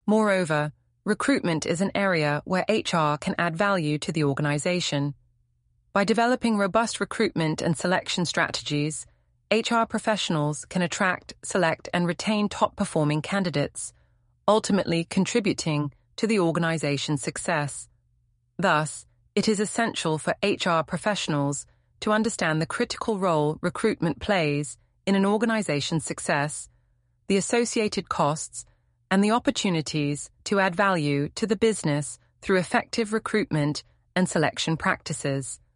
Moreover, recruitment is an area where HR can add value to the organization. By developing robust recruitment and selection strategies, HR professionals can attract, select, and retain top-performing candidates, ultimately contributing to the organization's success. Thus, it is essential for HR professionals to understand the critical role recruitment plays in an organization's success, the associated costs, and the opportunities to add value to the business through effective recruitment and selection practices.